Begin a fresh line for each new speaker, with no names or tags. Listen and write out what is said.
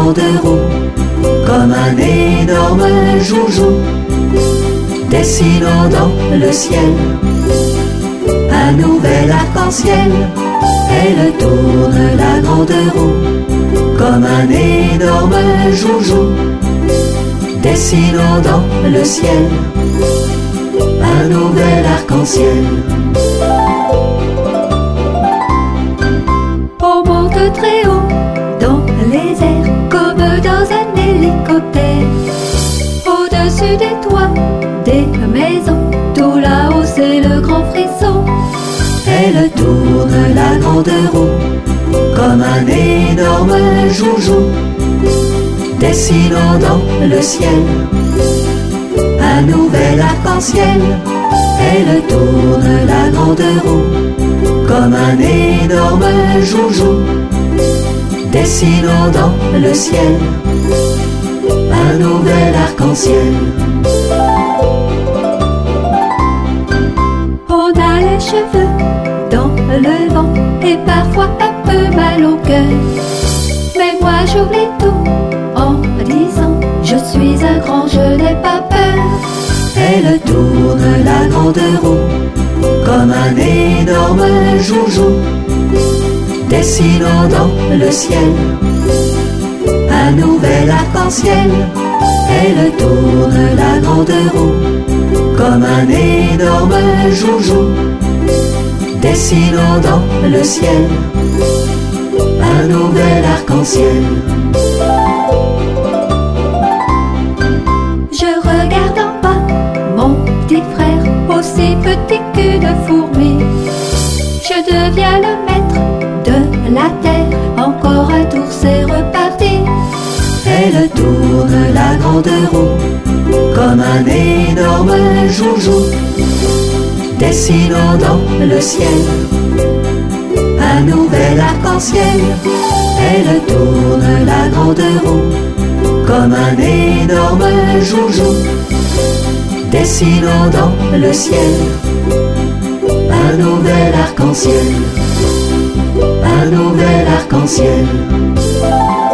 grande roue, comme un énorme joujou, dessinant dans le ciel un nouvel arc-en-ciel. Elle tourne la grande roue, comme un énorme joujou, dessinant dans le ciel un nouvel arc-en-ciel.
On monte très haut dans les airs, comme dans un hélicoptère. Au-dessus des toits, des maisons, tout là-haut c'est le grand frisson.
Elle tourne la grande roue, comme un énorme joujou, dessinant dans le ciel un nouvel arc-en-ciel. Elle tourne la grande roue, comme un énorme joujou, dessinant dans le ciel un nouvel arc-en-ciel.
On a les cheveux dans le vent et parfois un peu mal au cœur. Mais moi j'oublie tout en disant je suis un grand, je n'ai pas peur.
Elle tourne la grande roue, comme un énorme joujou, dessinant dans le ciel un nouvel arc-en-ciel. Elle tourne la grande roue, comme un énorme joujou, dessinant dans le ciel un nouvel arc-en-ciel.
Je regarde en bas mon petit frère, aussi petit qu'une fourmi. Je deviens le maître de la terre, encore un tour c'est reparti.
Elle tourne la grande roue, comme un énorme joujou, dessinant dans le ciel un nouvel arc-en-ciel. Elle tourne la grande roue, comme un énorme joujou, dessinant dans le ciel un nouvel arc-en-ciel, un nouvel arc-en-ciel.